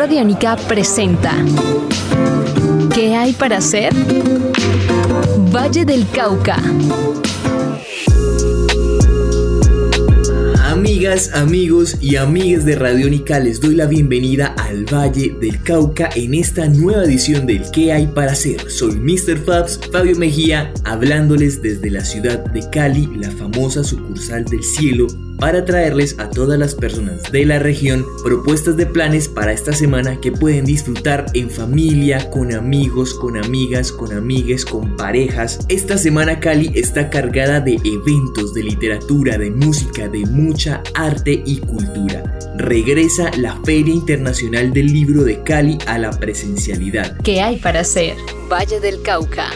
Radiónica presenta ¿Qué hay para hacer? Valle del Cauca. Amigas, amigos y amigas de Radiónica, les doy la bienvenida al Valle del Cauca en esta nueva edición del ¿Qué hay para hacer? Soy Mr. Fabs, Fabio Mejía, hablándoles desde la ciudad de Cali, la famosa sucursal del cielo, para traerles a todas las personas de la región propuestas de planes para esta semana que pueden disfrutar en familia, con amigos, con amigas, con amigues, con parejas. Esta semana Cali está cargada de eventos, de literatura, de música, de mucha arte y cultura. Regresa la Feria Internacional del Libro de Cali a la presencialidad. ¿Qué hay para hacer? Valle del Cauca.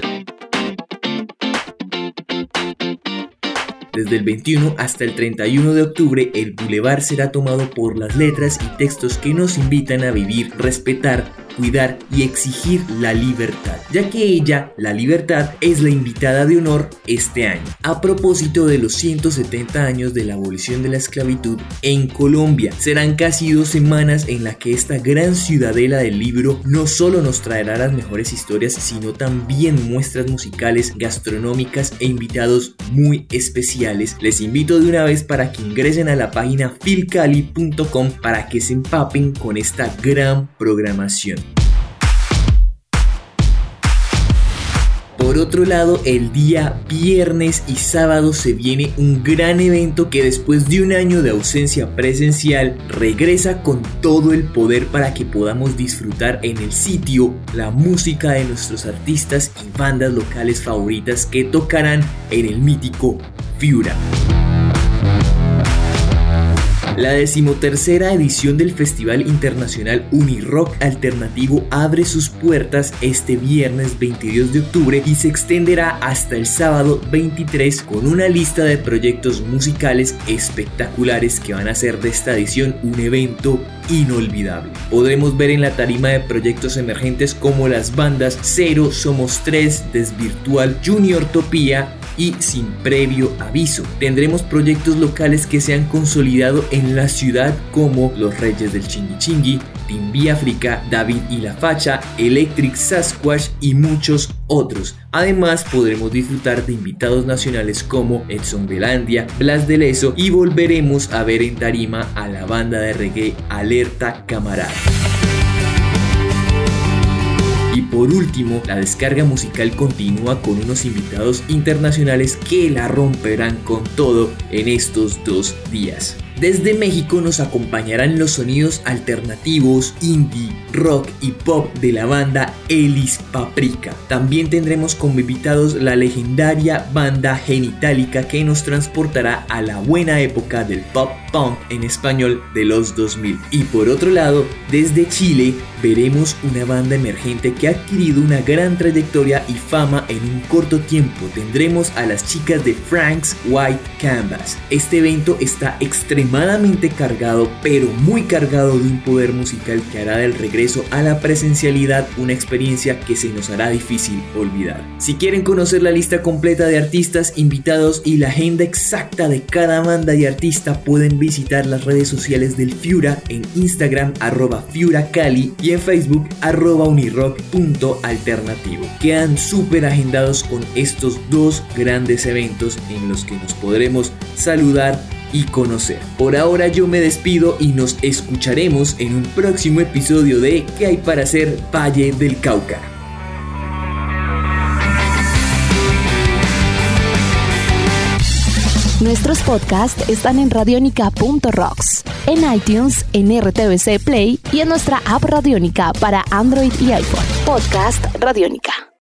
Desde el 21 hasta el 31 de octubre, el bulevar será tomado por las letras y textos que nos invitan a vivir, respetar, cuidar y exigir la libertad, ya que ella, la libertad, es la invitada de honor este año, a propósito de los 170 años de la abolición de la esclavitud en Colombia. Serán casi 2 semanas en las que esta gran ciudadela del libro no solo nos traerá las mejores historias, sino también muestras musicales, gastronómicas e invitados muy especiales. Les invito de una vez para que ingresen a la página filcali.com para que se empapen con esta gran programación. Por otro lado, el día viernes y sábado se viene un gran evento que después de un año de ausencia presencial regresa con todo el poder para que podamos disfrutar en el sitio la música de nuestros artistas y bandas locales favoritas que tocarán en el mítico Fiura. La 13ª edición del Festival Internacional Unirock Alternativo abre sus puertas este viernes 22 de octubre y se extenderá hasta el sábado 23 con una lista de proyectos musicales espectaculares que van a hacer de esta edición un evento inolvidable. Podremos ver en la tarima de proyectos emergentes como las bandas Cero, Somos 3, Desvirtual, Junior Topía y Sin Previo Aviso. Tendremos proyectos locales que se han consolidado en la ciudad como Los Reyes del Chingui Chingui, Timbi África, David y la Facha, Electric Sasquatch y muchos otros. Además podremos disfrutar de invitados nacionales como Edson Belandia, Blas de Leso y volveremos a ver en tarima a la banda de reggae Alerta Camarada. Y por último, la descarga musical continúa con unos invitados internacionales que la romperán con todo en estos 2 días. Desde México nos acompañarán los sonidos alternativos, indie, rock y pop de la banda Elis Paprika. También tendremos como invitados la legendaria banda Genitalica que nos transportará a la buena época del pop punk en español de los 2000. Y por otro lado, desde Chile veremos una banda emergente que ha adquirido una gran trayectoria y fama en un corto tiempo. Tendremos a las chicas de Frank's White Canvas. Este evento está extremadamente cargado, pero muy cargado de un poder musical que hará del regreso a la presencialidad una experiencia que se nos hará difícil olvidar. Si quieren conocer la lista completa de artistas, invitados y la agenda exacta de cada banda y artista, pueden visitar las redes sociales del Fiura en Instagram @FiuraCali y en Facebook @unirock.alternativo. Quedan súper agendados con estos 2 grandes eventos en los que nos podremos saludar y conocer. Por ahora yo me despido y nos escucharemos en un próximo episodio de ¿Qué hay para hacer? Valle del Cauca. Nuestros podcasts están en radionica.rocks, en iTunes, en RTVC Play y en nuestra app Radiónica para Android y iPhone. Podcast Radiónica.